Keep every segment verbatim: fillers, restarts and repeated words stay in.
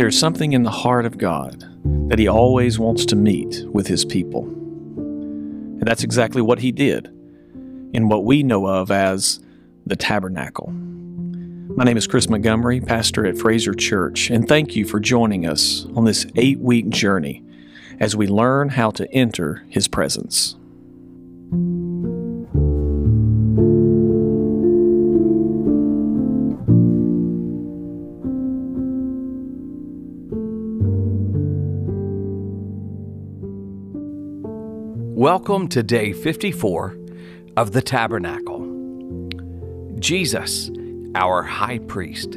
There's something in the heart of God that He always wants to meet with His people. And that's exactly what He did in what we know of as the tabernacle. My name is Chris Montgomery, pastor at Fraser Church, and thank you for joining us on this eight-week journey as we learn how to enter His presence. Welcome to day fifty-four of the Tabernacle. Jesus, our High Priest.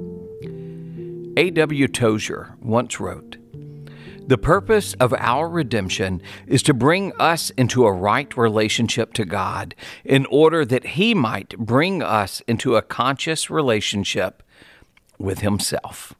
A W Tozer once wrote, "The purpose of our redemption is to bring us into a right relationship to God in order that He might bring us into a conscious relationship with Himself."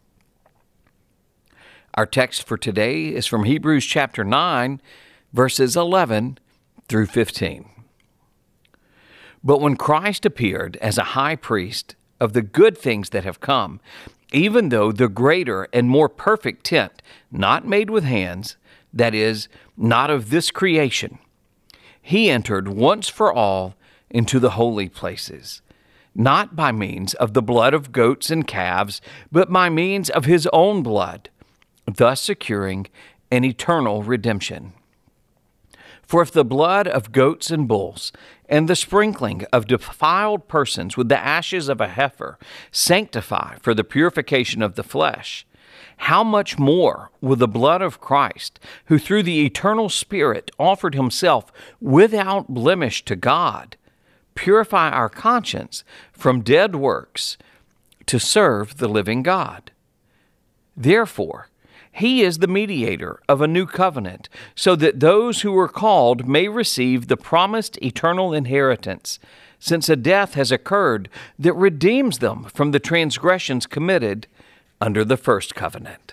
Our text for today is from Hebrews chapter nine, verses eleven through fifteen. But when Christ appeared as a high priest of the good things that have come, even though the greater and more perfect tent, not made with hands, that is, not of this creation, He entered once for all into the holy places, not by means of the blood of goats and calves, but by means of His own blood, thus securing an eternal redemption. For if the blood of goats and bulls and the sprinkling of defiled persons with the ashes of a heifer sanctify for the purification of the flesh, how much more will the blood of Christ, who through the eternal Spirit offered Himself without blemish to God, purify our conscience from dead works to serve the living God? Therefore, He is the mediator of a new covenant, so that those who were called may receive the promised eternal inheritance, since a death has occurred that redeems them from the transgressions committed under the first covenant.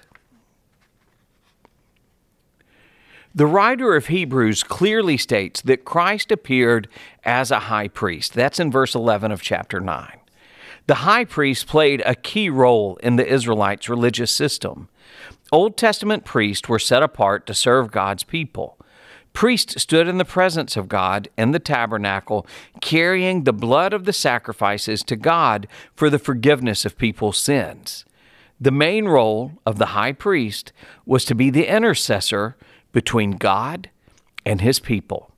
The writer of Hebrews clearly states that Christ appeared as a high priest. That's in verse eleven of chapter nine. The high priest played a key role in the Israelites' religious system. Old Testament priests were set apart to serve God's people. Priests stood in the presence of God in the tabernacle, carrying the blood of the sacrifices to God for the forgiveness of people's sins. The main role of the high priest was to be the intercessor between God and His people.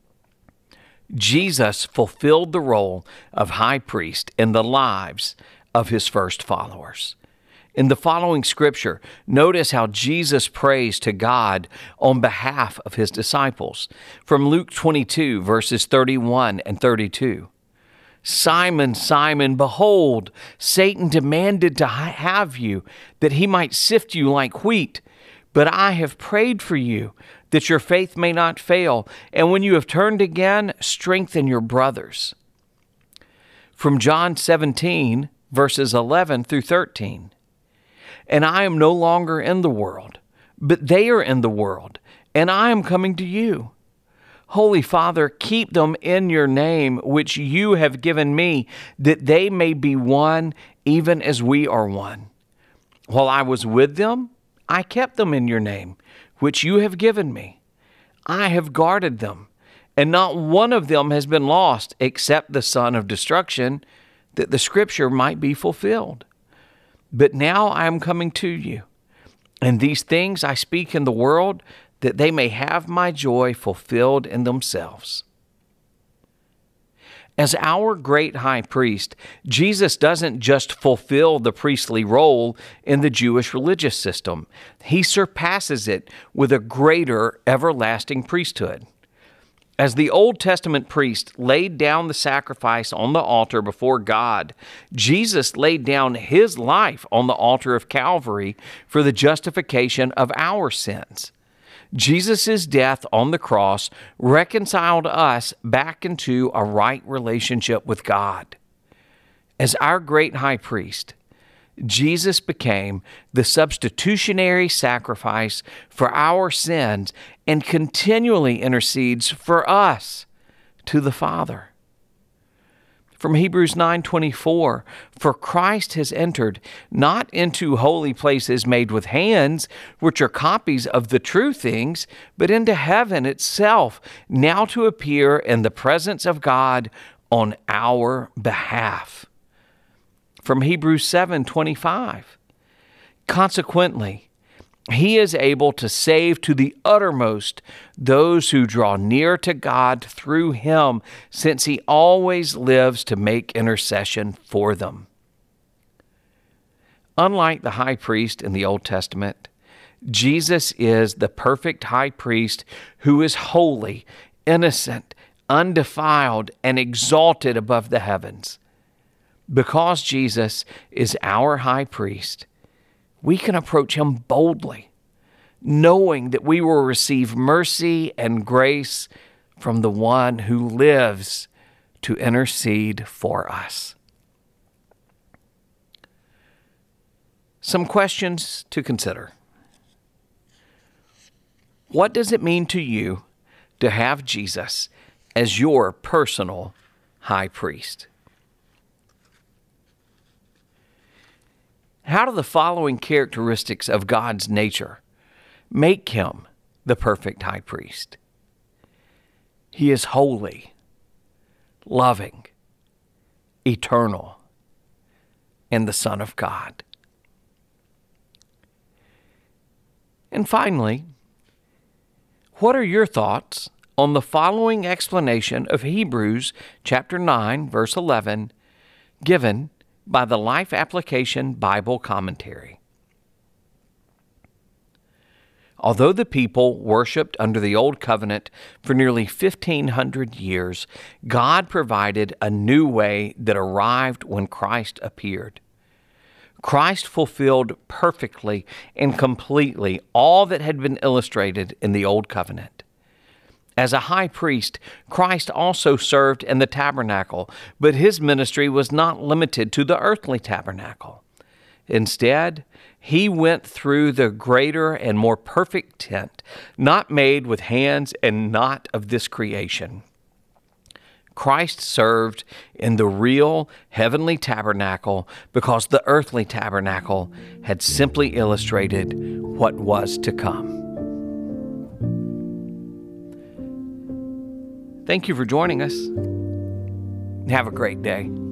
Jesus fulfilled the role of high priest in the lives of His first followers. In the following scripture, notice how Jesus prays to God on behalf of His disciples. From Luke twenty-two, verses thirty-one and thirty-two. "Simon, Simon, behold, Satan demanded to have you, that he might sift you like wheat. But I have prayed for you, that your faith may not fail, and when you have turned again, strengthen your brothers." From John seventeen, verses eleven through thirteen. "And I am no longer in the world, but they are in the world, and I am coming to you. Holy Father, keep them in your name, which you have given me, that they may be one, even as we are one. While I was with them, I kept them in your name, which you have given me. I have guarded them, and not one of them has been lost, except the son of destruction, that the scripture might be fulfilled. But now I am coming to you, and these things I speak in the world, that they may have my joy fulfilled in themselves." As our great high priest, Jesus doesn't just fulfill the priestly role in the Jewish religious system. He surpasses it with a greater everlasting priesthood. As the Old Testament priest laid down the sacrifice on the altar before God, Jesus laid down His life on the altar of Calvary for the justification of our sins. Jesus' death on the cross reconciled us back into a right relationship with God. As our great high priest, Jesus became the substitutionary sacrifice for our sins and continually intercedes for us to the Father. From Hebrews nine twenty-four, for Christ has entered not into holy places made with hands, which are copies of the true things, but into heaven itself, now to appear in the presence of God on our behalf. From Hebrews seven twenty-five, consequently, He is able to save to the uttermost those who draw near to God through Him, since He always lives to make intercession for them. Unlike the high priest in the Old Testament, Jesus is the perfect high priest who is holy, innocent, undefiled, and exalted above the heavens. Because Jesus is our high priest, we can approach Him boldly, knowing that we will receive mercy and grace from the one who lives to intercede for us. Some questions to consider. What does it mean to you to have Jesus as your personal high priest? How do the following characteristics of God's nature make Him the perfect high priest? He is holy, loving, eternal, and the Son of God. And finally, what are your thoughts on the following explanation of Hebrews chapter nine, verse eleven, given by the Life Application Bible Commentary? Although the people worshiped under the Old Covenant for nearly fifteen hundred years, God provided a new way that arrived when Christ appeared. Christ fulfilled perfectly and completely all that had been illustrated in the Old Covenant. As a high priest, Christ also served in the tabernacle, but His ministry was not limited to the earthly tabernacle. Instead, He went through the greater and more perfect tent, not made with hands and not of this creation. Christ served in the real heavenly tabernacle because the earthly tabernacle had simply illustrated what was to come. Thank you for joining us. Have a great day.